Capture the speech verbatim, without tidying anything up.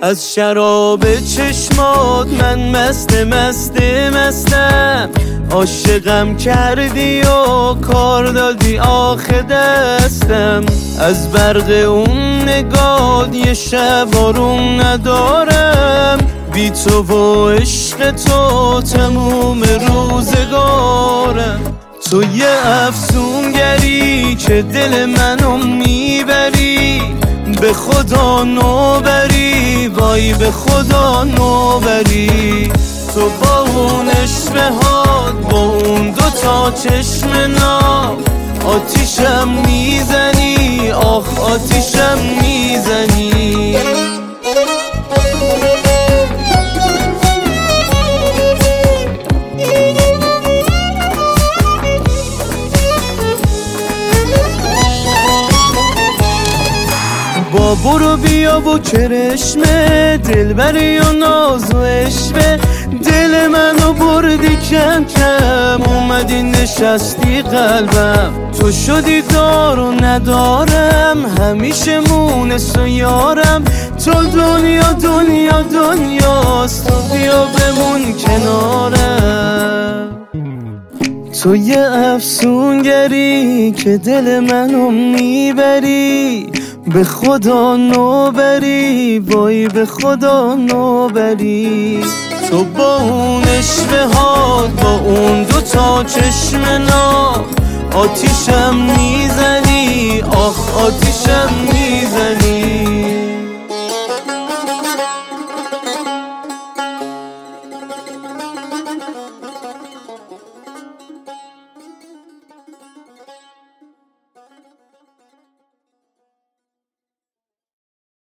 از شراب چشمات من مست مست مستم، عاشقم کردی و کار دادی آخه دستم. از برق اون نگات یه شب آروم ندارم، بی تو و عشق تو تموم روزگارم. تو یه افسونگری که دل منو میبری، به خدا نوبری، وای به خدا نوبری. تو با اون اشتهات، با اون دوتا چشم ناب، آتیشم میزنی، آخ آتیشم میزنی. با برو بیا و کرشمه، دلبری و ناز و عشقه، دل منو بردی کم کم، اومدی نشستی قلبم. تو شدی دار و ندارم، همیشه مونس و یارم. تو دنیا دنیا دنیاست، تو بیا بمون کنارم. تو یه افسونگری که دل منو میبری، به خدا نوبری، وای به خدا نوبری. تو با اون اشتهات، با اون دوتا چشم ناب، آتیشم میزنی، آخ آتیشم